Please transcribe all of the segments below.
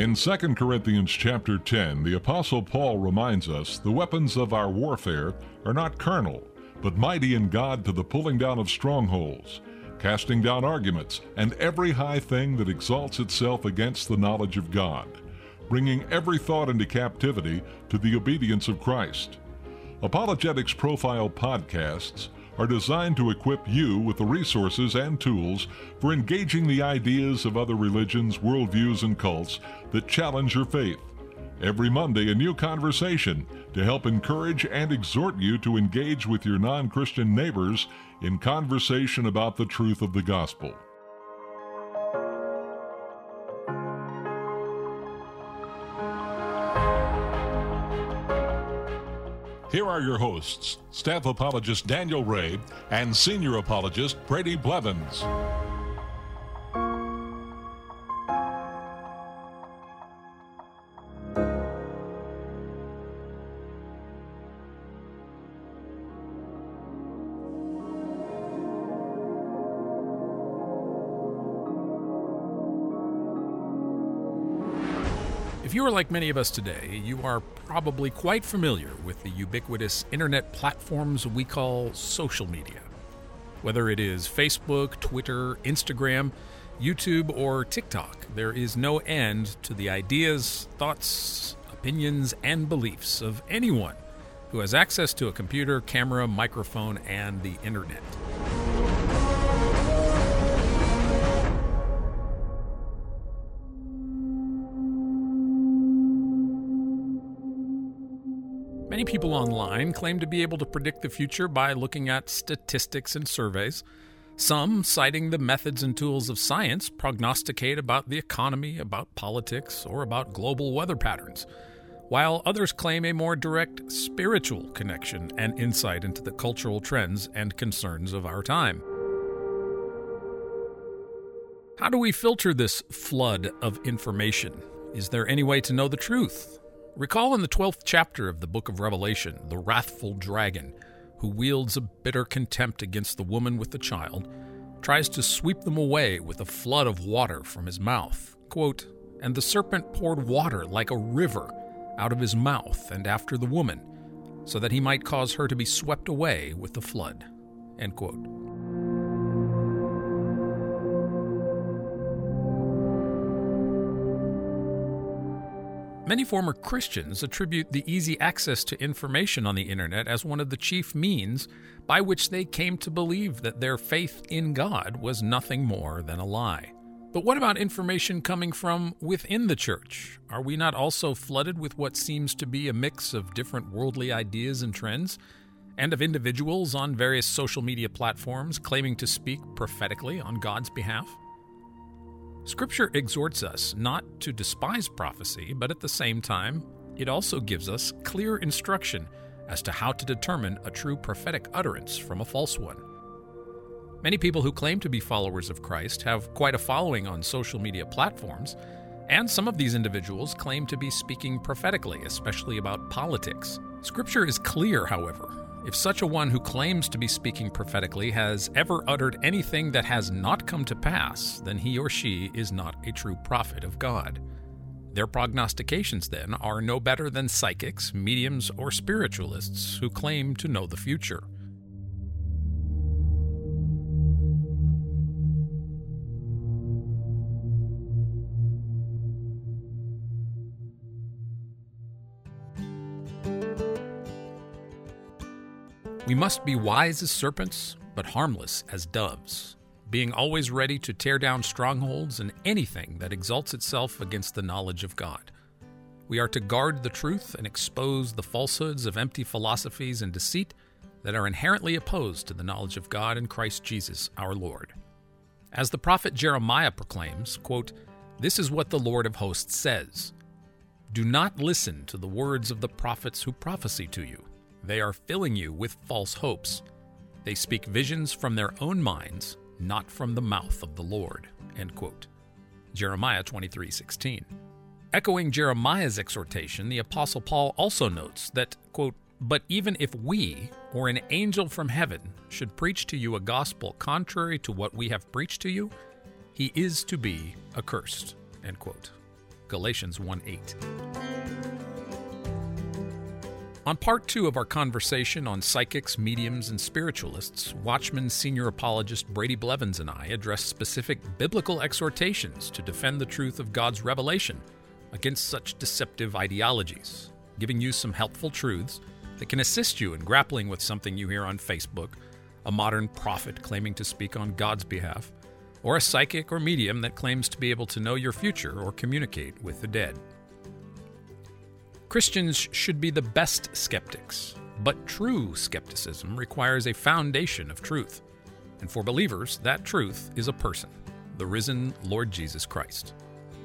In 2 Corinthians chapter 10, the Apostle Paul reminds us the weapons of our warfare are not carnal, but mighty in God to the pulling down of strongholds, casting down arguments, and every high thing that exalts itself against the knowledge of God, bringing every thought into captivity to the obedience of Christ. Apologetics Profile podcasts are designed to equip you with the resources and tools for engaging the ideas of other religions, worldviews, and cults that challenge your faith. Every Monday, a new conversation to help encourage and exhort you to engage with your non-Christian neighbors in conversation about the truth of the gospel. Here are your hosts, Staff Apologist Daniel Ray and Senior Apologist Brady Blevins. If you are like many of us today, you are probably quite familiar with the ubiquitous internet platforms we call social media. Whether it is Facebook, Twitter, Instagram, YouTube, or TikTok, there is no end to the ideas, thoughts, opinions, and beliefs of anyone who has access to a computer, camera, microphone, and the internet. Many people online claim to be able to predict the future by looking at statistics and surveys. Some, citing the methods and tools of science, prognosticate about the economy, about politics, or about global weather patterns, while others claim a more direct spiritual connection and insight into the cultural trends and concerns of our time. How do we filter this flood of information? Is there any way to know the truth? Recall in the 12th chapter of the book of Revelation, the wrathful dragon, who wields a bitter contempt against the woman with the child, tries to sweep them away with a flood of water from his mouth. Quote, "And the serpent poured water like a river out of his mouth and after the woman, so that he might cause her to be swept away with the flood." End quote. Many former Christians attribute the easy access to information on the internet as one of the chief means by which they came to believe that their faith in God was nothing more than a lie. But what about information coming from within the church? Are we not also flooded with what seems to be a mix of different worldly ideas and trends, and of individuals on various social media platforms claiming to speak prophetically on God's behalf? Scripture exhorts us not to despise prophecy, but at the same time, it also gives us clear instruction as to how to determine a true prophetic utterance from a false one. Many people who claim to be followers of Christ have quite a following on social media platforms, and some of these individuals claim to be speaking prophetically, especially about politics. Scripture is clear, however. If such a one who claims to be speaking prophetically has ever uttered anything that has not come to pass, then he or she is not a true prophet of God. Their prognostications, then, are no better than psychics, mediums, or spiritualists who claim to know the future. We must be wise as serpents, but harmless as doves, being always ready to tear down strongholds and anything that exalts itself against the knowledge of God. We are to guard the truth and expose the falsehoods of empty philosophies and deceit that are inherently opposed to the knowledge of God in Christ Jesus our Lord. As the prophet Jeremiah proclaims, quote, "This is what the Lord of hosts says. Do not listen to the words of the prophets who prophesy to you. They are filling you with false hopes. They speak visions from their own minds, not from the mouth of the Lord." End quote. Jeremiah 23:16. Echoing Jeremiah's exhortation, the Apostle Paul also notes that, quote, "But even if we, or an angel from heaven, should preach to you a gospel contrary to what we have preached to you, he is to be accursed." End quote. Galatians 1:8. On part 2 of our conversation on psychics, mediums, and spiritualists, Watchman senior apologist Brady Blevins and I address specific biblical exhortations to defend the truth of God's revelation against such deceptive ideologies, giving you some helpful truths that can assist you in grappling with something you hear on Facebook, a modern prophet claiming to speak on God's behalf, or a psychic or medium that claims to be able to know your future or communicate with the dead. Christians should be the best skeptics, but true skepticism requires a foundation of truth. And for believers, that truth is a person, the risen Lord Jesus Christ.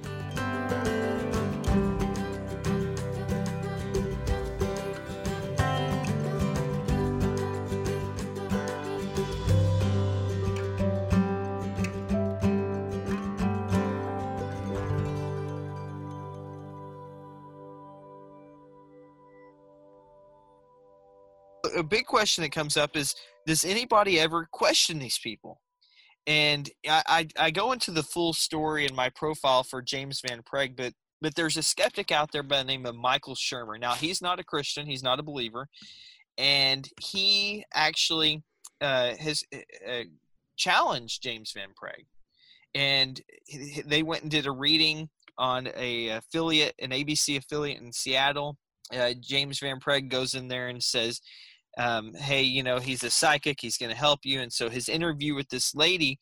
A big question that comes up is, does anybody ever question these people? And I go into the full story in my profile for James Van Praagh, but there's a skeptic out there by the name of Michael Shermer. Now, he's not a Christian. He's not a believer. And he actually has challenged James Van Praagh. And they went and did a reading on an ABC affiliate in Seattle. James Van Praagh goes in there and says, hey, he's a psychic, he's going to help you. And so his interview with this lady,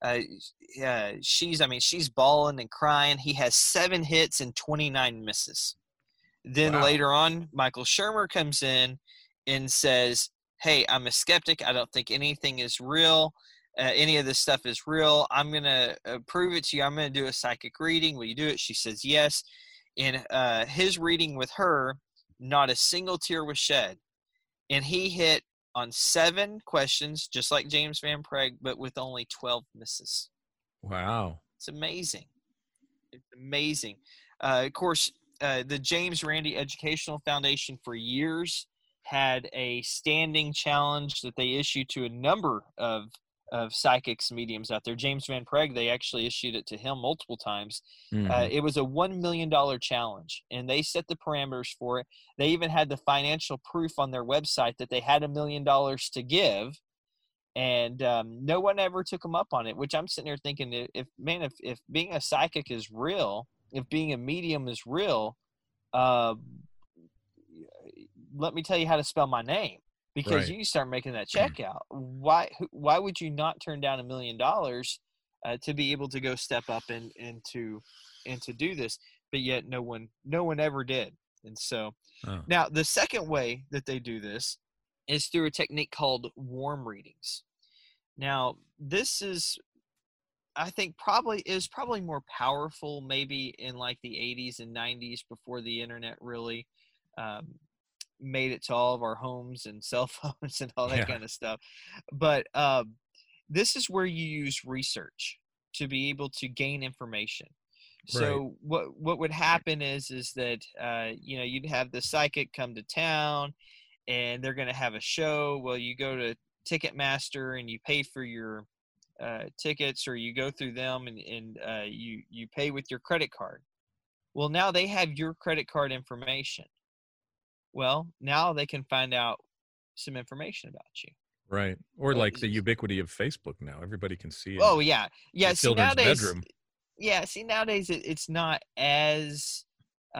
she's bawling and crying. He has 7 hits and 29 misses. Then Wow. Later on, Michael Shermer comes in and says, hey, I'm a skeptic. I don't think anything is real. Any of this stuff is real. I'm going to prove it to you. I'm going to do a psychic reading. Will you do it? She says yes. In his reading with her, not a single tear was shed. And he hit on 7 questions, just like James Van Praagh, but with only 12 misses. Wow. It's amazing. It's amazing. Of course, the James Randi Educational Foundation for years had a standing challenge that they issued to a number of psychics, mediums out there. James Van Praagh, they actually issued it to him multiple times. Mhm. It was a $1 million challenge, and they set the parameters for it. They even had the financial proof on their website that they had $1 million to give, and no one ever took them up on it, which I'm sitting there thinking, if being a psychic is real, if being a medium is real, let me tell you how to spell my name. Because Right. you start making that check out. Why would you not turn down $1 million to be able to go step up and to do this? But yet no one ever did. And so Now the second way that they do this is through a technique called warm readings. Now this is, I think, probably more powerful maybe in like the 80s and 90s before the internet really made it to all of our homes and cell phones and all that Yeah. kind of stuff. But this is where you use research to be able to gain information. So what would happen is that you'd have the psychic come to town and they're going to have a show. Well, you go to Ticketmaster and you pay for your tickets, or you go through them and you pay with your credit card. Well, now they have your credit card information. Well, now they can find out some information about you. Right. Or like the ubiquity of Facebook now. Everybody can see it. Oh, yeah. Yeah, Your see, children's nowadays, bedroom. It's not as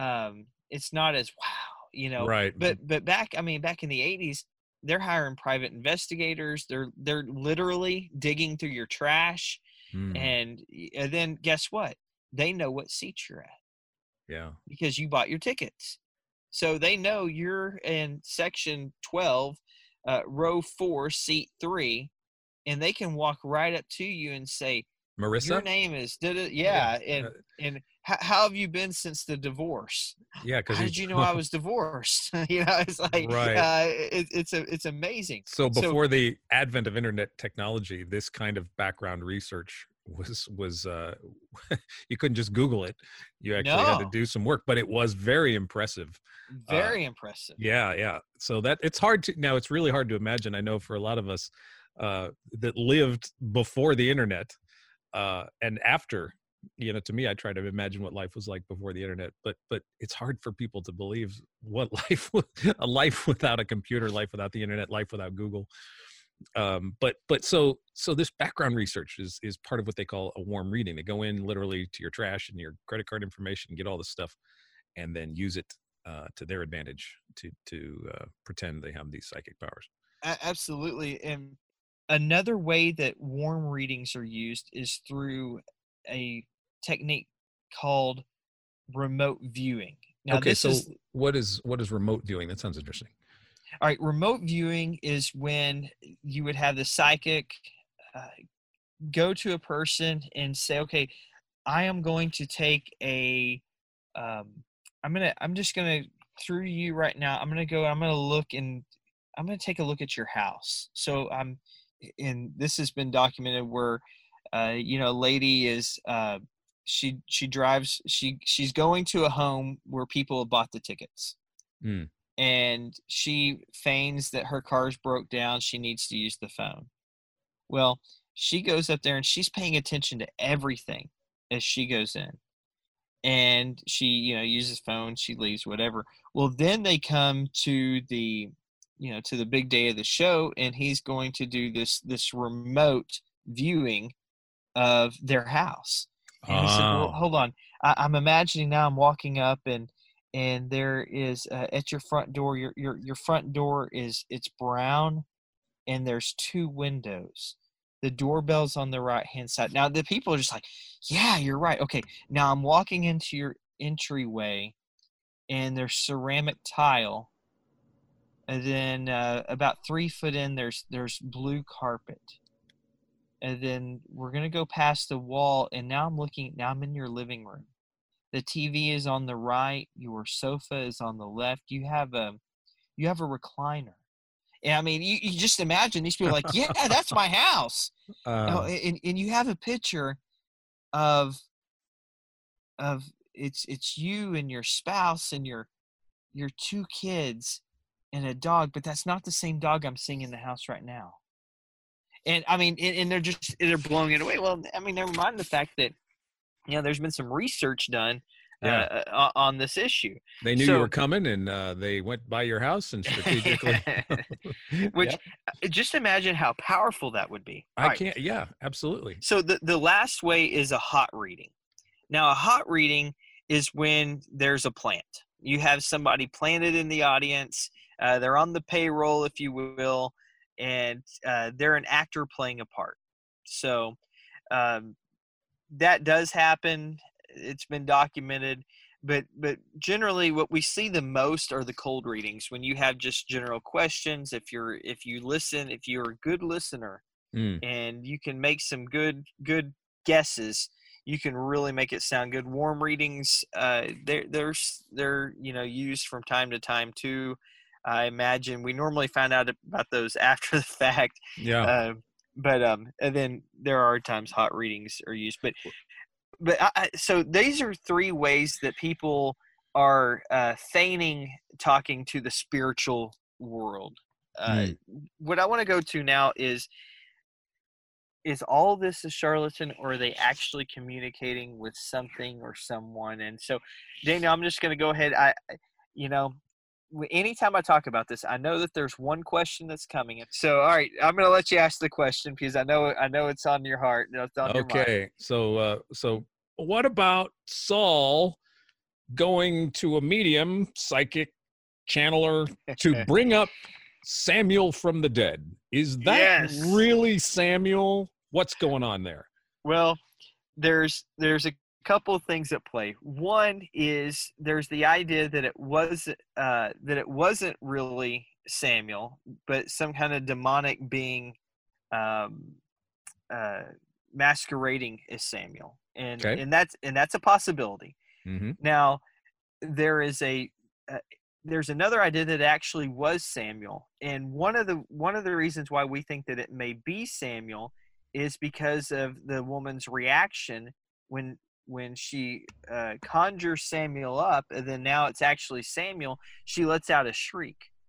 wow, Right. But back in the 80s, they're hiring private investigators. They're literally digging through your trash. And then guess what? They know what seat you're at. Yeah. Because you bought your tickets. So they know you're in section 12, row 4, seat 3, and they can walk right up to you and say, Marissa? your name is, and how have you been since the divorce? Yeah, because how did you know I was divorced? It's like, right. It's amazing. So before the advent of internet technology, this kind of background research was you couldn't just Google it. You actually had to do some work, but it was very impressive. Very impressive. Yeah. So that it's really hard to imagine. I know for a lot of us that lived before the internet and after To me, I try to imagine what life was like before the internet, but it's hard for people to believe what a life without a computer, life without the internet, life without Google. So this background research is part of what they call a warm reading. They go in literally to your trash and your credit card information, get all this stuff, and then use it to their advantage to pretend they have these psychic powers. Absolutely. And another way that warm readings are used is through a technique called remote viewing. Now, okay, so what is remote viewing? That sounds interesting. All right, remote viewing is when you would have the psychic go to a person and say, "Okay, I am going to take I'm just gonna through you right now. I'm gonna look and I'm gonna take a look at your house." So and this has been documented where a lady is she's going to a home where people have bought the tickets. Mm. And she feigns that her car's broke down. She needs to use the phone. Well, she goes up there and she's paying attention to everything as she goes in. And she, uses phone, she leaves, whatever. Well, then they come to the big day of the show, and he's going to do this remote viewing of their house. And he said, "Well, hold on. I'm imagining now I'm walking up and there is at your front door, your front door it's brown, and there's 2 windows. The doorbell's on the right-hand side." Now the people are just like, "Yeah, you're right. Okay, now I'm walking into your entryway, and there's ceramic tile, and then about 3 foot in there's blue carpet, and then we're gonna go past the wall, and now I'm in your living room. The TV is on the right. Your sofa is on the left. You have a recliner." And I mean, you just imagine these people are like, "Yeah, that's my house." And you have a picture of it's you and your spouse and your 2 kids and a dog, but that's not the same dog I'm seeing in the house right now. And I mean, and they're blowing it away. Well, I mean, never mind the fact that there's been some research done on this issue. They knew you were coming, and they went by your house and strategically. Just imagine how powerful that would be. Yeah, absolutely. So the last way is a hot reading. Now, a hot reading is when there's a plant. You have somebody planted in the audience. They're on the payroll, if you will, and they're an actor playing a part. So that does happen. It's been documented, but generally what we see the most are the cold readings, when you have just general questions. If you're a good listener and you can make some good guesses, you can really make it sound good. Warm readings, they're used from time to time too. I imagine we normally find out about those after the fact. Yeah. And then there are times hot readings are used, so these are 3 ways that people are feigning talking to the spiritual world. What I want to go to now is all this a charlatan, or are they actually communicating with something or someone? And so, Daniel, I'm just going to go ahead. Anytime I talk about this, I know that there's one question that's coming. So, all right, I'm going to let you ask the question because I know it's on your heart. It's on your mind. Okay. So what about Saul going to a medium, psychic, channeler to bring up Samuel from the dead? Is that really Samuel? What's going on there? Well, there's a couple of things at play. One is there's the idea that it wasn't really Samuel, but some kind of demonic being masquerading as Samuel, and that's a possibility. Mm-hmm. Now, there's another idea that it actually was Samuel, and one of the reasons why we think that it may be Samuel is because of the woman's reaction when she conjures Samuel up, and then now it's actually Samuel. She lets out a shriek.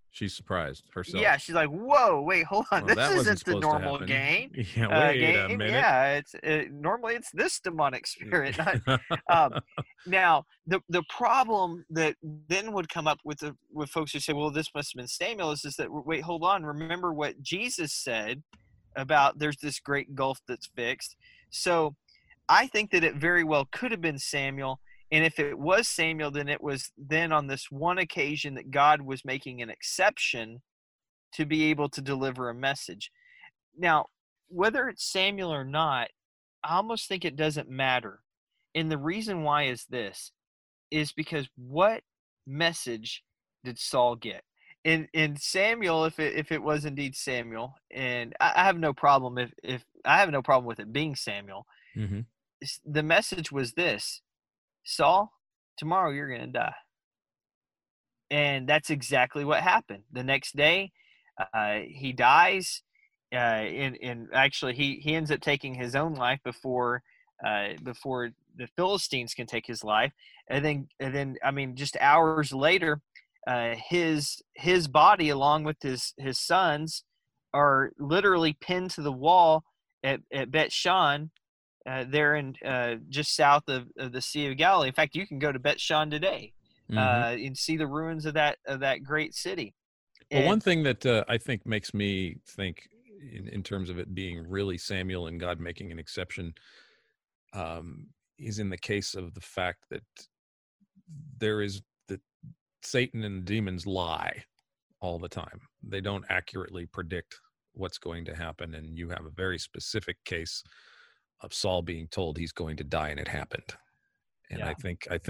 She's surprised herself. Yeah, she's like, "Whoa, wait, hold on. Well, this that wasn't isn't the supposed to normal happen. game. Yeah, wait a Game. minute. Yeah, normally it's this demonic spirit." Now, the problem that then would come up with folks who say, "Well, this must have been Samuel," is that wait, hold on. Remember what Jesus said about there's this great gulf that's fixed. So, I think that it very well could have been Samuel. And if it was Samuel, then it was then on this one occasion that God was making an exception to be able to deliver a message. Now, whether it's Samuel or not, I almost think it doesn't matter. And the reason why is this, is because what message did Saul get? In Samuel, if it was indeed Samuel, and I have no problem if I have no problem with it being Samuel, Mm-hmm. the message was this: Saul, tomorrow you're going to die. And that's exactly what happened. The next day, he dies. And actually, he ends up taking his own life before the Philistines can take his life. And then I mean, just hours later, his body along with his sons are literally pinned to the wall at Bet Shan. There in just south of the Sea of Galilee. In fact, you can go to Bet Shan today and see the ruins of that great city. Well, one thing that I think makes me think in terms of it being really Samuel and God making an exception is in the case of the fact that that Satan and demons lie all the time. They don't accurately predict what's going to happen, and you have a very specific case of Saul being told he's going to die, and it happened. And yeah.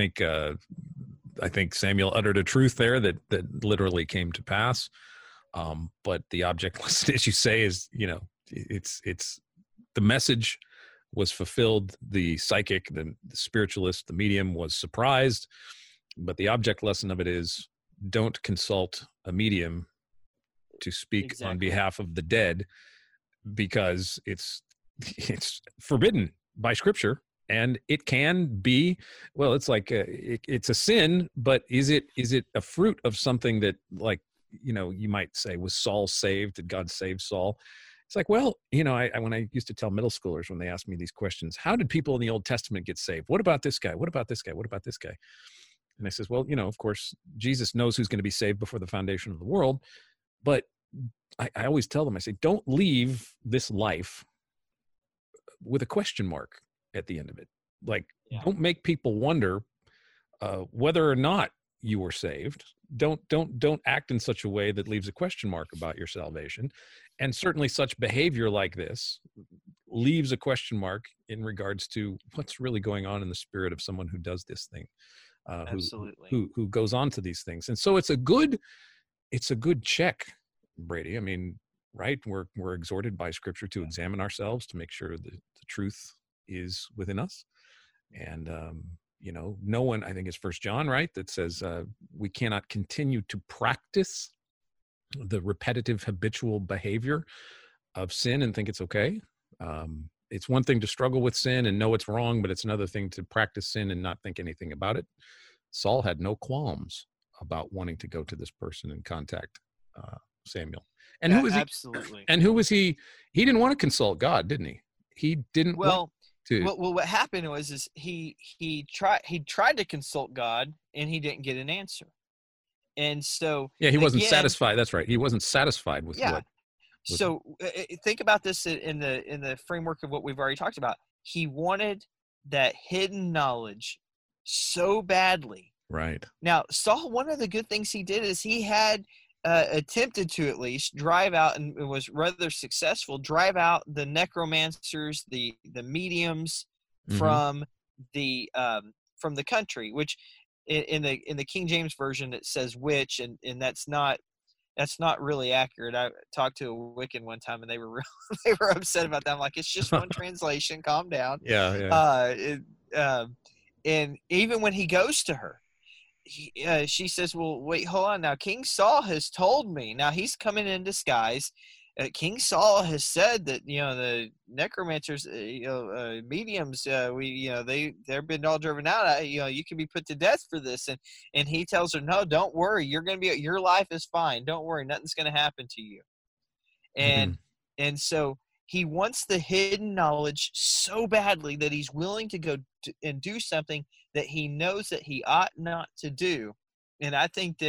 I think Samuel uttered a truth there that literally came to pass. But the object lesson, as you say, is, it's the message was fulfilled. The psychic, the spiritualist, the medium was surprised, but the object lesson of it is don't consult a medium to speak on behalf of the dead, because it's forbidden by Scripture, and it can be, well, it's like it's a sin, but is it a fruit of something that, like, you might say, was Saul saved? Did God save Saul? It's like, well, when I used to tell middle schoolers when they asked me these questions, how did people in the Old Testament get saved? What about this guy? What about this guy? What about this guy? And I says, well, of course, Jesus knows who's going to be saved before the foundation of the world, but I always tell them, I say, don't leave this life with a question mark at the end of it. Like, don't make people wonder whether or not you were saved. Don't act in such a way that leaves a question mark about your salvation. And certainly such behavior like this leaves a question mark in regards to what's really going on in the spirit of someone who does this thing, who goes on to these things. And so it's a good check, Brady. I mean, right? We're exhorted by Scripture to examine ourselves, to make sure that the truth is within us. And, no one, I think it's 1 John, right, that says we cannot continue to practice the repetitive habitual behavior of sin and think it's okay. It's one thing to struggle with sin and know it's wrong, but it's another thing to practice sin and not think anything about it. Saul had no qualms about wanting to go to this person and contact Samuel. And who was he? Absolutely. And who was he? He didn't want to consult God, didn't he? He didn't want to. Well, what happened was he tried to consult God, and he didn't get an answer. And so he wasn't satisfied. That's right. He wasn't satisfied with what. So think about this in the framework of what we've already talked about. He wanted that hidden knowledge so badly. Right. Now, Saul, one of the good things he did is he had attempted to at least drive out, and it was rather successful, drive out the necromancers, the mediums from the country, which in the King James Version it says witch, and that's not really accurate. I talked to a Wiccan one time, and they were they were upset about that. I'm like, it's just one translation. Calm down. And even when he goes to her, she says, well, wait, hold on now. King Saul has told me. Now, he's coming in disguise. King Saul has said that the necromancers, mediums, they've been all driven out. You can be put to death for this, and he tells her, no, don't worry, your life is fine. Don't worry, nothing's going to happen to you. And so he wants the hidden knowledge so badly that he's willing to go and do something that he knows that he ought not to do. And I think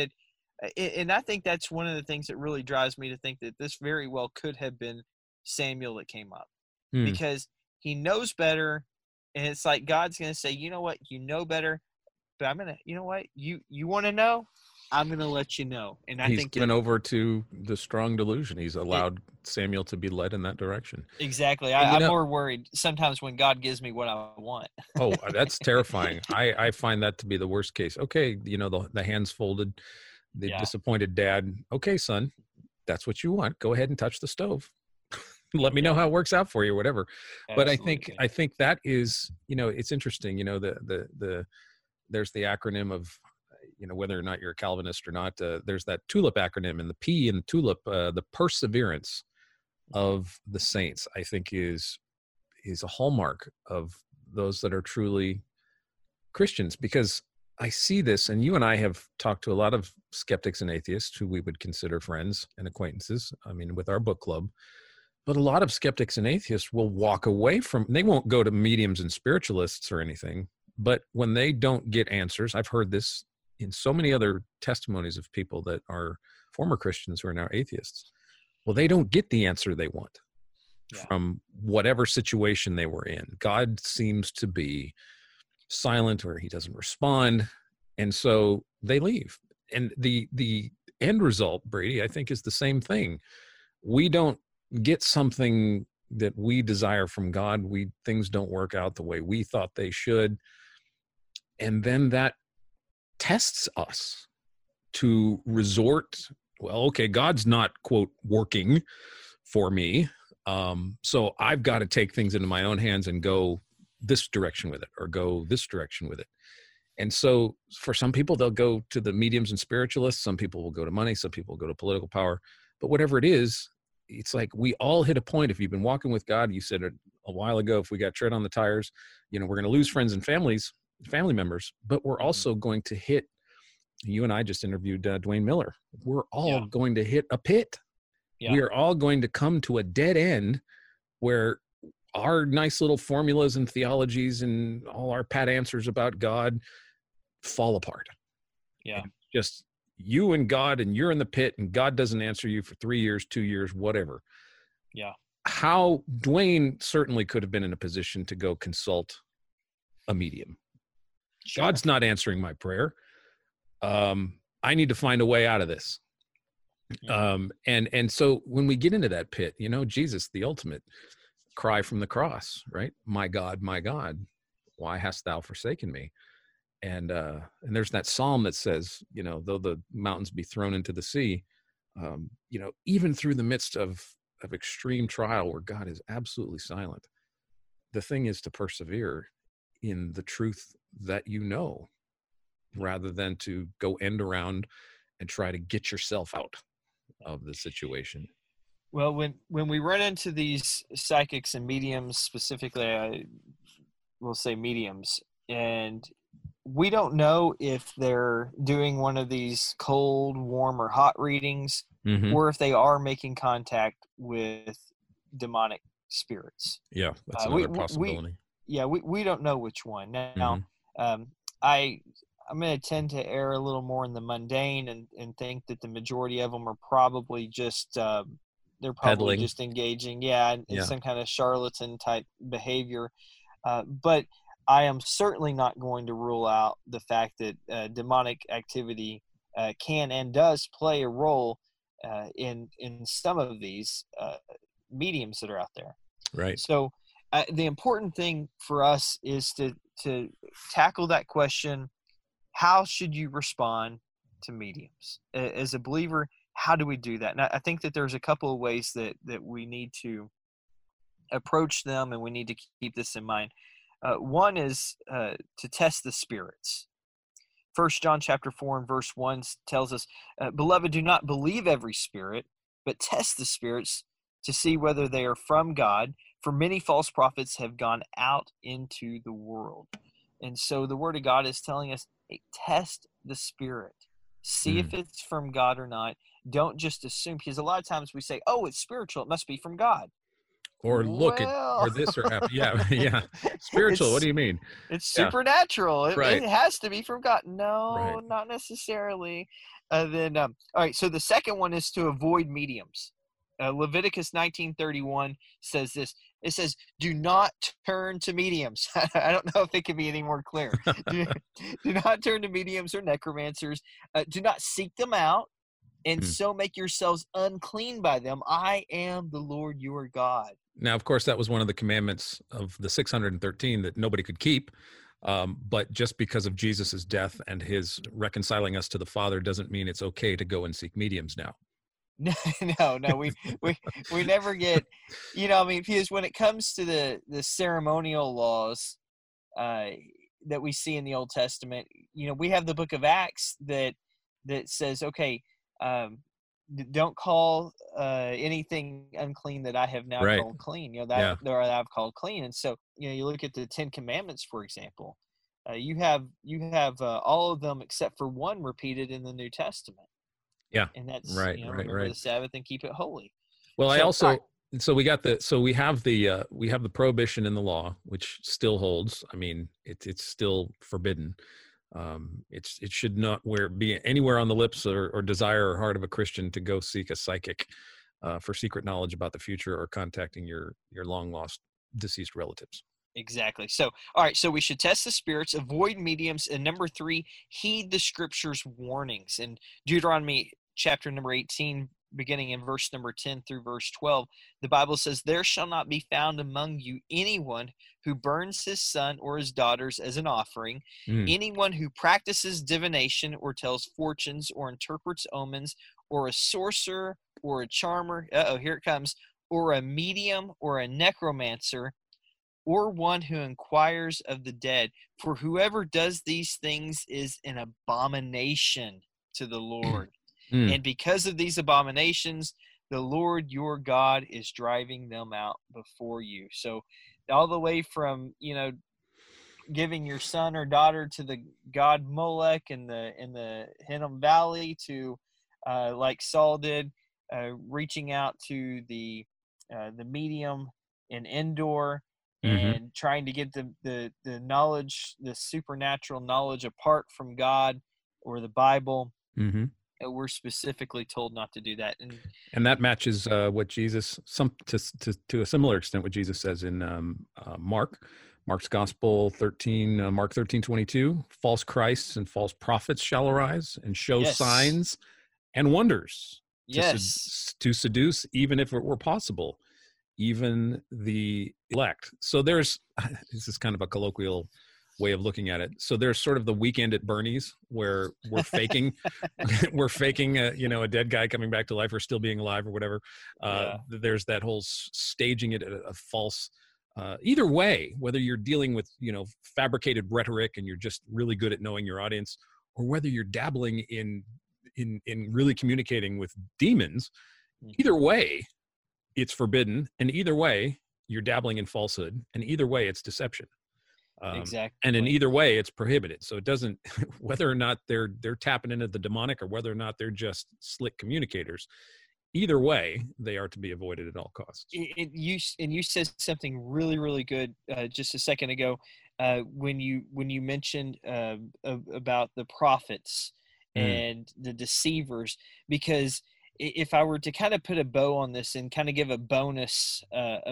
that's one of the things that really drives me to think that this very well could have been Samuel that came up, because he knows better. And it's like God's going to say, you know what, you know better, but I'm going to, you know what, you want to know, I'm going to let you know. And I think he's given over to the strong delusion. He's allowed Samuel to be led in that direction. Exactly. I'm more worried sometimes when God gives me what I want. Oh, that's terrifying. I find that to be the worst case. Okay, the hands folded, the disappointed dad. Okay, son, that's what you want. Go ahead and touch the stove. Let me know how it works out for you, whatever. Absolutely. But I think that is, it's interesting. There's the acronym of, whether or not you're a Calvinist or not, there's that TULIP acronym, and the P in TULIP, the perseverance of the saints, I think is a hallmark of those that are truly Christians, because I see this, and you and I have talked to a lot of skeptics and atheists who we would consider friends and acquaintances, with our book club, but a lot of skeptics and atheists will walk away from, they won't go to mediums and spiritualists or anything, but when they don't get answers, I've heard this in so many other testimonies of people that are former Christians who are now atheists. Well, they don't get the answer they want from whatever situation they were in. God seems to be silent, or he doesn't respond. And so they leave. And the end result, Brady, I think is the same thing. We don't get something that we desire from God. Things don't work out the way we thought they should. And then that tests us to resort, well, okay, God's not, quote, working for me. So I've got to take things into my own hands and go this direction with it, or go this direction with it. And so for some people, they'll go to the mediums and spiritualists. Some people will go to money. Some people will go to political power. But whatever it is, it's like we all hit a point. If you've been walking with God, you said it a while ago, if we got tread on the tires, we're going to lose friends and family members, but we're also going to hit, you and I just interviewed Dwayne Miller. We're all going to hit a pit. Yeah. We are all going to come to a dead end where our nice little formulas and theologies and all our pat answers about God fall apart. Yeah. And just you and God, and you're in the pit, and God doesn't answer you for 3 years, 2 years, whatever. Yeah. How Dwayne certainly could have been in a position to go consult a medium. Sure. God's not answering my prayer. I need to find a way out of this. And so when we get into that pit, Jesus, the ultimate cry from the cross, right? My God, why hast thou forsaken me? And there's that Psalm that says, though the mountains be thrown into the sea, even through the midst of extreme trial where God is absolutely silent, the thing is to persevere in the truth that rather than to go end around and try to get yourself out of the situation. Well, when we run into these psychics and mediums, specifically, I will say mediums, and we don't know if they're doing one of these cold, warm, or hot readings, or if they are making contact with demonic spirits. Yeah, that's another possibility. We don't know which one. Now, I'm going to tend to err a little more in the mundane and think that the majority of them are probably just they're probably peddling. Just engaging, in some kind of charlatan type behavior. But I am certainly not going to rule out the fact that demonic activity can and does play a role in some of these mediums that are out there. Right. So the important thing for us is to tackle that question: how should you respond to mediums? As a believer, how do we do that? And I think that there's a couple of ways that we need to approach them, and we need to keep this in mind. One is to test the spirits. 1 John chapter 4 and verse 1 tells us, Beloved, do not believe every spirit, but test the spirits to see whether they are from God, for many false prophets have gone out into the world. And so the Word of God is telling us, hey, test the Spirit. See if it's from God or not. Don't just assume, because a lot of times we say, oh, it's spiritual, it must be from God. Or look at, or this or happen. Yeah. Spiritual, what do you mean? It's supernatural. Right. It has to be from God. No, Right. not necessarily. All right, so the second one is to avoid mediums. Leviticus 19:31 says this. It says, do not turn to mediums. I don't know if it can be any more clear. do not turn to mediums or necromancers. Do not seek them out, and so make yourselves unclean by them. I am the Lord your God. Now, of course, that was one of the commandments of the 613 that nobody could keep. But just because of Jesus's death and his reconciling us to the Father doesn't mean it's okay to go and seek mediums now. No, we never get, because when it comes to the ceremonial laws that we see in the Old Testament, we have the book of Acts that says, okay, don't call anything unclean that I have now called clean. That I've called clean. And so, you look at the 10 Commandments, for example, you have all of them except for one repeated in the New Testament. Yeah. And that's remember the Sabbath and keep it holy. Well, we have the prohibition in the law, which still holds. I mean, it's still forbidden. It should not be anywhere on the lips or desire or heart of a Christian to go seek a psychic for secret knowledge about the future or contacting your long lost deceased relatives. Exactly. So, all right. So we should test the spirits, avoid mediums, and number 3, heed the Scripture's warnings. In Deuteronomy chapter number 18, beginning in verse number 10 through verse 12, the Bible says, there shall not be found among you anyone who burns his son or his daughters as an offering, anyone who practices divination or tells fortunes or interprets omens, or a sorcerer or a charmer, here it comes, or a medium or a necromancer, or one who inquires of the dead. For whoever does these things is an abomination to the Lord. And because of these abominations, the Lord your God is driving them out before you. So all the way from, giving your son or daughter to the god Molech in the Hinnom Valley to, like Saul did, reaching out to the medium in Endor, and trying to get the knowledge, the supernatural knowledge apart from God or the Bible. We're specifically told not to do that. And that matches what Jesus, to a similar extent, what Jesus says in Mark's Gospel 13, Mark 13:22, false Christs and false prophets shall arise and show signs and wonders to seduce, even if it were possible, even the elect. So this is kind of a colloquial way of looking at it. So there's sort of the weekend at Bernie's where we're faking, a dead guy coming back to life or still being alive or whatever. There's that whole staging it at a false, either way, whether you're dealing with, fabricated rhetoric and you're just really good at knowing your audience, or whether you're dabbling in really communicating with demons, either way, it's forbidden. And either way, you're dabbling in falsehood. And either way, it's deception. Exactly. And in either way, it's prohibited. So it doesn't, whether or not they're tapping into the demonic or whether or not they're just slick communicators, either way, they are to be avoided at all costs. You said something really, really good just a second ago when you mentioned about the prophets and the deceivers, because if I were to kind of put a bow on this and kind of give a bonus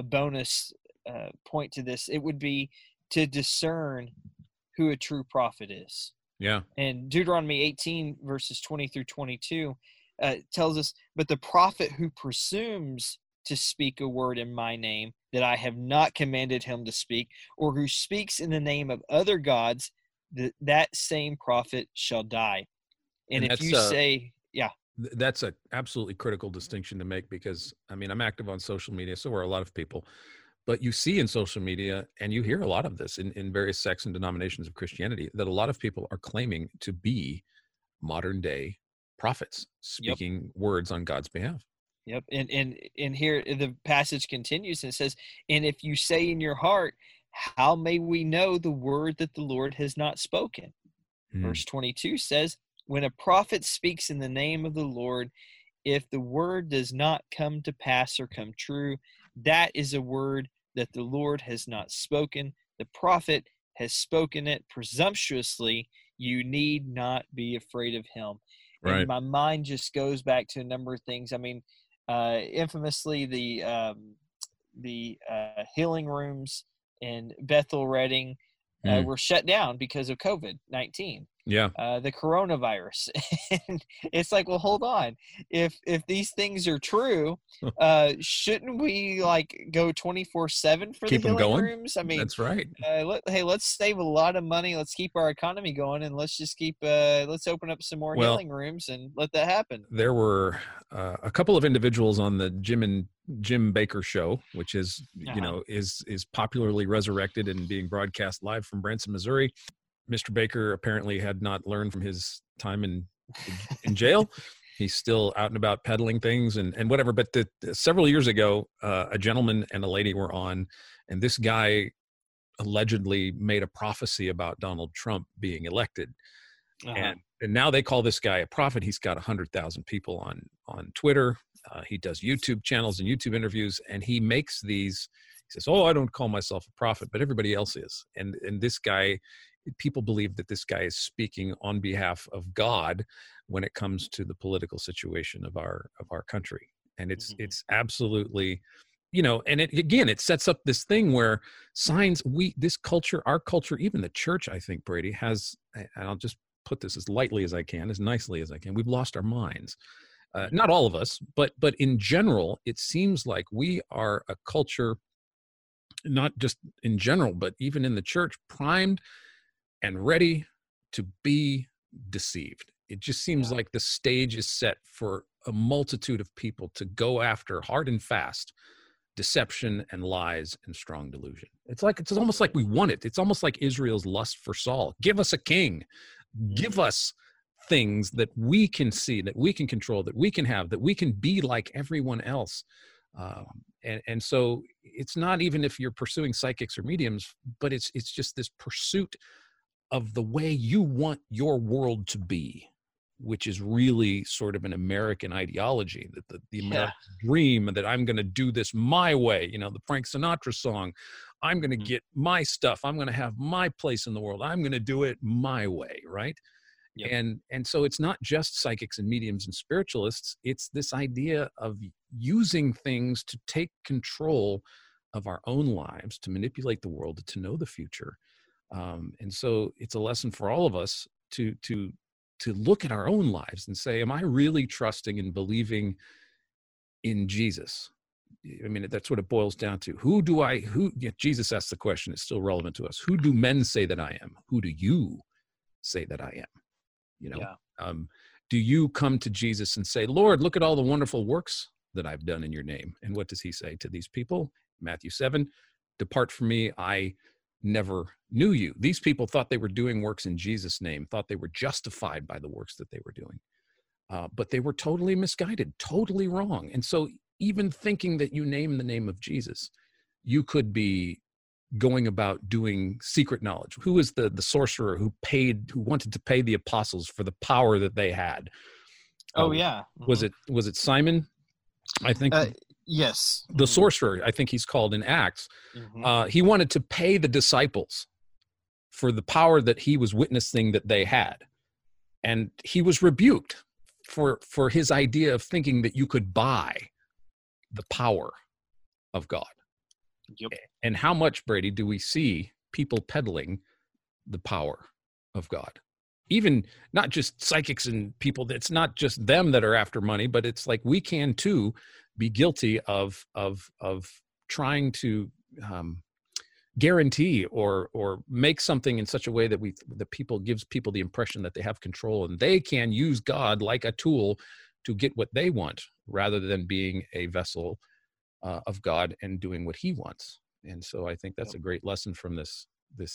point to this, it would be to discern who a true prophet is. Yeah. And Deuteronomy 18 verses 20 through 22 tells us, but the prophet who presumes to speak a word in my name that I have not commanded him to speak, or who speaks in the name of other gods, that same prophet shall die. And if you say, that's an absolutely critical distinction to make, because I'm active on social media, so are a lot of people. But you see in social media, and you hear a lot of this in various sects and denominations of Christianity, that a lot of people are claiming to be modern day prophets speaking words on God's behalf. Yep. And here the passage continues and it says, and if you say in your heart, how may we know the word that the Lord has not spoken? Verse 22 says, when a prophet speaks in the name of the Lord, if the word does not come to pass or come true, that is a word that the Lord has not spoken. The prophet has spoken it presumptuously. You need not be afraid of him. Right. And my mind just goes back to a number of things. I mean, infamously, the healing rooms in Bethel Redding were shut down because of COVID-19. Yeah. The coronavirus. And it's like, well, hold on. If these things are true, shouldn't we like go 24/7 for Keep the them healing going? rooms? I mean, that's right. Let's save a lot of money. Let's keep our economy going, and let's just keep. Let's open up some more healing rooms and let that happen. There were a couple of individuals on the Jim Baker show, which is is popularly resurrected and being broadcast live from Branson, Missouri. Mr. Baker apparently had not learned from his time in jail. He's still out and about peddling things and whatever. But several years ago, a gentleman and a lady were on, and this guy allegedly made a prophecy about Donald Trump being elected. And now they call this guy a prophet. He's got 100,000 people on Twitter. He does YouTube channels and YouTube interviews, and he makes these. He says, "Oh, I don't call myself a prophet, but everybody else is." And this guy, people believe that this guy is speaking on behalf of God when it comes to the political situation of our country. And it's absolutely, and it sets up this thing where signs, our culture, even the church, I think, Brady, has, and I'll just put this as lightly as I can, as nicely as I can, we've lost our minds. Not all of us, but in general, it seems like we are a culture, not just in general, but even in the church, primed and ready to be deceived. It just seems like the stage is set for a multitude of people to go after hard and fast deception and lies and strong delusion. It's almost like we want it. It's almost like Israel's lust for Saul. Give us a king. Give us things that we can see, that we can control, that we can have, that we can be like everyone else. And so it's not even if you're pursuing psychics or mediums, but it's just this pursuit of the way you want your world to be, which is really sort of an American ideology, that the American dream, that I'm going to do this my way. The Frank Sinatra song, I'm going to get my stuff. I'm going to have my place in the world. I'm going to do it my way, right? Yep. And so it's not just psychics and mediums and spiritualists. It's this idea of using things to take control of our own lives, to manipulate the world, to know the future. And so it's a lesson for all of us to look at our own lives and say, am I really trusting and believing in Jesus? I mean, that's what it boils down to. Jesus asked the question, it's still relevant to us. Who do men say that I am? Who do you say that I am? Do you come to Jesus and say, Lord, look at all the wonderful works that I've done in your name? And what does he say to these people? Matthew 7, depart from me, I never knew you. These people thought they were doing works in Jesus' name, thought they were justified by the works that they were doing. But they were totally misguided, totally wrong. And so even thinking that you name the name of Jesus, you could be going about doing secret knowledge. Who is the sorcerer who wanted to pay the apostles for the power that they had? Was it Simon? I think yes. The sorcerer, I think he's called in Acts. He wanted to pay the disciples for the power that he was witnessing that they had. And he was rebuked for his idea of thinking that you could buy the power of God. Yep. And how much, Brady, do we see people peddling the power of God? Even not just psychics and people, it's not just them that are after money, but it's like we can too be guilty of trying to guarantee or make something in such a way that people gives people the impression that they have control and they can use God like a tool to get what they want rather than being a vessel of God and doing what he wants. And so I think that's a great lesson from this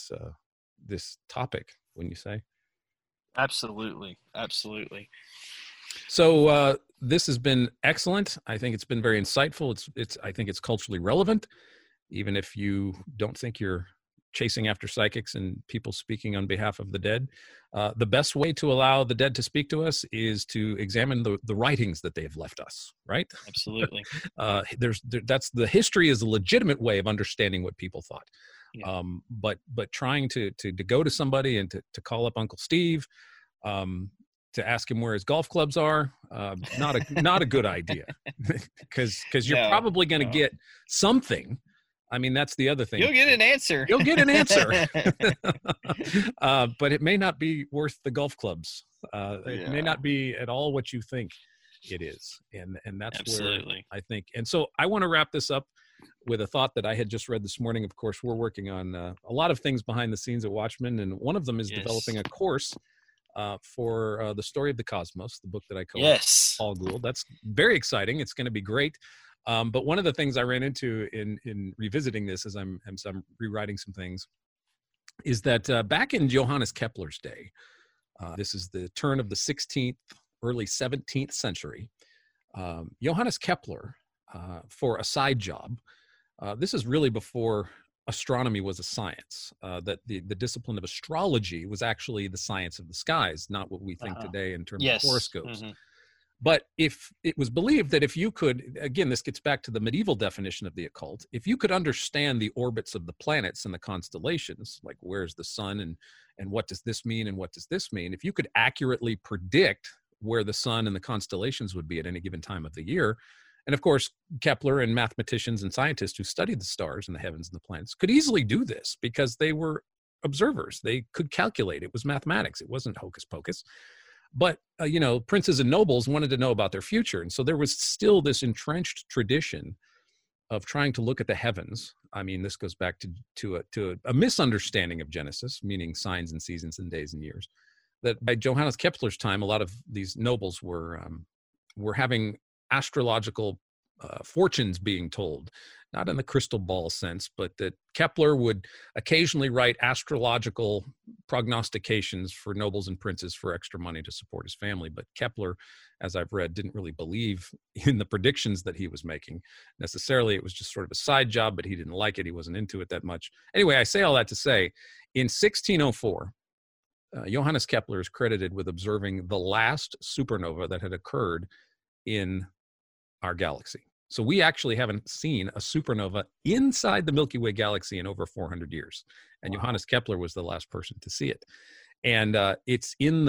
topic, wouldn't you say? Absolutely. So this has been excellent. I think it's been very insightful. I think it's culturally relevant, even if you don't think you're chasing after psychics and people speaking on behalf of the dead. The best way to allow the dead to speak to us is to examine the writings that they have left us, right? Absolutely. That's the history is a legitimate way of understanding what people thought. Yeah. But trying to go to somebody and to call up Uncle Steve, to ask him where his golf clubs are, not a good idea, because you're probably going to get something. I mean, that's the other thing. You'll get an answer. You'll get an answer. But it may not be worth the golf clubs. It may not be at all what you think it is. And that's Absolutely. where I think. And so I want to wrap this up with a thought that I had just read this morning. Of course, we're working on a lot of things behind the scenes at Watchmen. And one of them is developing a course for the story of the cosmos, the book that I co-authored, Paul Gould. That's very exciting. It's going to be great. But one of the things I ran into in revisiting this as I'm rewriting some things is that back in Johannes Kepler's day, this is the turn of the 16th, early 17th century, Johannes Kepler, for a side job, this is really before astronomy was a science, that the discipline of astrology was actually the science of the skies, not what we think today in terms of horoscopes. Mm-hmm. But if it was believed that if you could, again, this gets back to the medieval definition of the occult, if you could understand the orbits of the planets and the constellations, like where's the sun and what does this mean and what does this mean, if you could accurately predict where the sun and the constellations would be at any given time of the year, and of course, Kepler and mathematicians and scientists who studied the stars and the heavens and the planets could easily do this because they were observers. They could calculate. It was mathematics. It wasn't hocus pocus. But, princes and nobles wanted to know about their future. And so there was still this entrenched tradition of trying to look at the heavens. I mean, this goes back to a misunderstanding of Genesis, meaning signs and seasons and days and years, that by Johannes Kepler's time, a lot of these nobles were having astrological fortunes being told, not in the crystal ball sense, but that Kepler would occasionally write astrological prognostications for nobles and princes for extra money to support his family. But Kepler, as I've read, didn't really believe in the predictions that he was making necessarily. It was just sort of a side job, but he didn't like it. He wasn't into it that much. Anyway, I say all that to say, in 1604, Johannes Kepler is credited with observing the last supernova that had occurred in our galaxy. So we actually haven't seen a supernova inside the Milky Way galaxy in over 400 years. And Johannes Kepler was the last person to see it. And it's in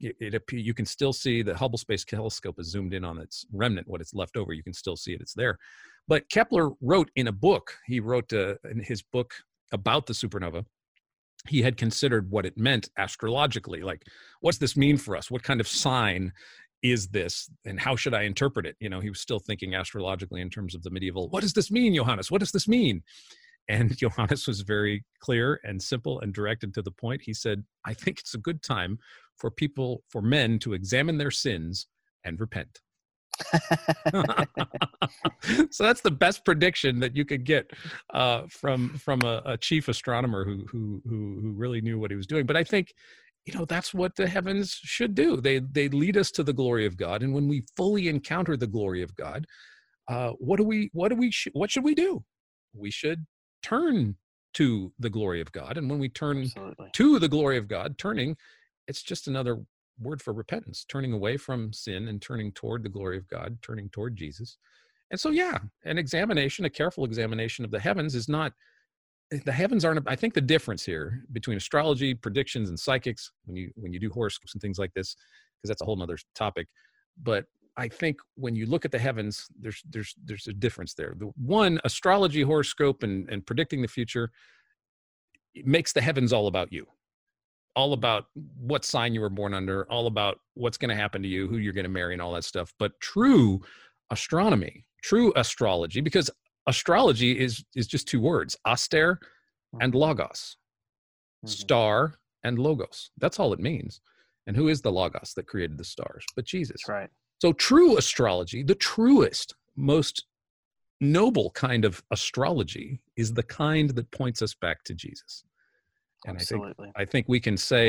you can still see the Hubble Space Telescope is zoomed in on its remnant, what it's left over. You can still see it. It's there. But Kepler wrote in a book, he wrote in his book about the supernova, he had considered what it meant astrologically. Like, what's this mean for us? What kind of sign is this, and how should I interpret it? He was still thinking astrologically in terms of the medieval, what does this mean, Johannes? What does this mean? And Johannes was very clear and simple and direct and to the point. He said, I think it's a good time for men to examine their sins and repent. So that's the best prediction that you could get from a chief astronomer who really knew what he was doing. But I think, that's what the heavens should do. They lead us to the glory of God. And when we fully encounter the glory of God, what should we do? We should turn to the glory of God. And when we turn to the glory of God, it's just another word for repentance, turning away from sin and turning toward the glory of God, turning toward Jesus. And so, a careful examination of the heavens is not, the heavens aren't, I think the difference here between astrology, predictions, and psychics, when you do horoscopes and things like this, because that's a whole nother topic. But I think when you look at the heavens, there's a difference there. The one, astrology, horoscope, and predicting the future, it makes the heavens all about you. All about what sign you were born under, all about what's going to happen to you, who you're going to marry, and all that stuff. But true astronomy, true astrology, because astrology is just two words, aster and logos, star and logos. That's all it means. And who is the logos that created the stars? But Jesus. That's right. So true astrology, the truest, most noble kind of astrology, is the kind that points us back to Jesus. And absolutely. I think we can say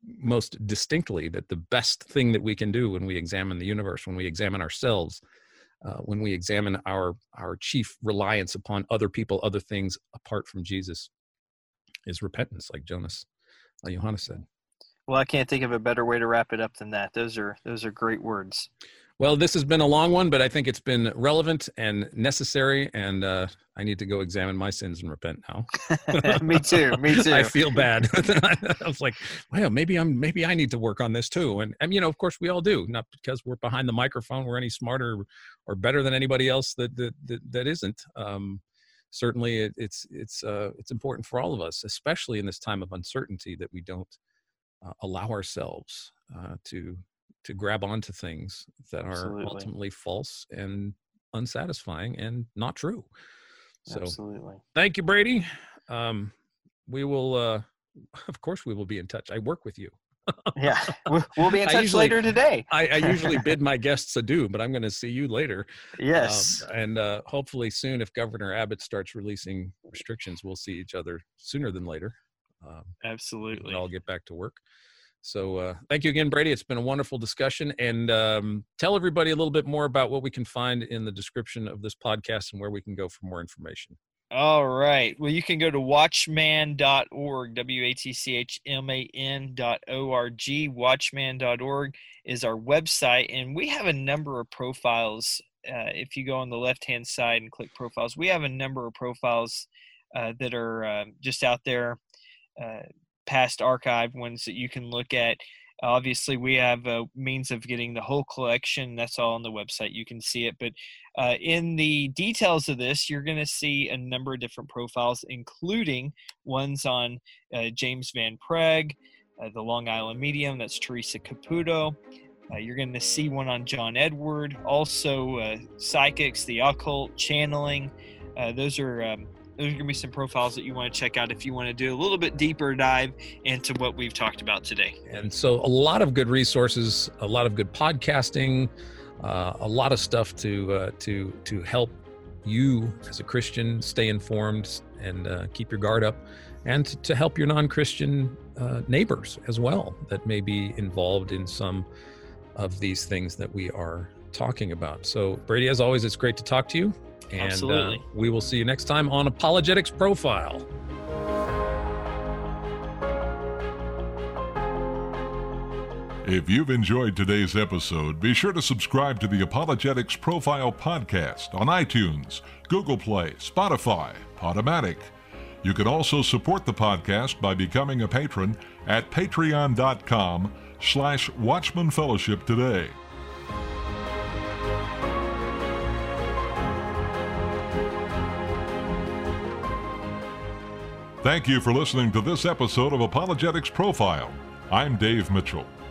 most distinctly that the best thing that we can do when we examine the universe, when we examine ourselves, when we examine our chief reliance upon other people, other things apart from Jesus, is repentance, like Johannes said. Well, I can't think of a better way to wrap it up than that. Those are great words. Well, this has been a long one, but I think it's been relevant and necessary, and I need to go examine my sins and repent now. Me too. I feel bad. I was like, well, maybe I need to work on this too. And of course we all do, not because we're behind the microphone, we're any smarter or better than anybody else that isn't. Certainly it's important for all of us, especially in this time of uncertainty, that we don't allow ourselves to grab onto things that are ultimately false and unsatisfying and not true. So absolutely. Thank you, Brady. We will, of course we will be in touch. I work with you. Yeah, we'll be in touch later today. I usually bid my guests adieu, but I'm going to see you later. Yes. And hopefully soon, if Governor Abbott starts releasing restrictions, we'll see each other sooner than later. Absolutely. I'll get back to work. So thank you again, Brady. It's been a wonderful discussion. And tell everybody a little bit more about what we can find in the description of this podcast and where we can go for more information. All right. Well, you can go to watchman.org, WATCHMAN.org. Watchman.org is our website, and we have a number of profiles. If you go on the left-hand side and click profiles, we have a number of profiles that are just out there, past archived ones that you can look at. Obviously, we have a means of getting the whole collection. That's all on the website. You can see it. But in the details of this, you're going to see a number of different profiles, including ones on James Van Prague, the Long Island Medium. That's Teresa Caputo. You're going to see one on John Edward. Also, psychics, the occult, channeling. Those are going to be some profiles that you want to check out if you want to do a little bit deeper dive into what we've talked about today. And so a lot of good resources, a lot of good podcasting, a lot of stuff to help you as a Christian stay informed and keep your guard up, and to help your non-Christian neighbors as well that may be involved in some of these things that we are talking about. So Brady, as always, it's great to talk to you. And absolutely. We will see you next time on Apologetics Profile. If you've enjoyed today's episode, be sure to subscribe to the Apologetics Profile podcast on iTunes, Google Play, Spotify, Podomatic. You can also support the podcast by becoming a patron at patreon.com/Watchman Fellowship today. Thank you for listening to this episode of Apologetics Profile. I'm Dave Mitchell.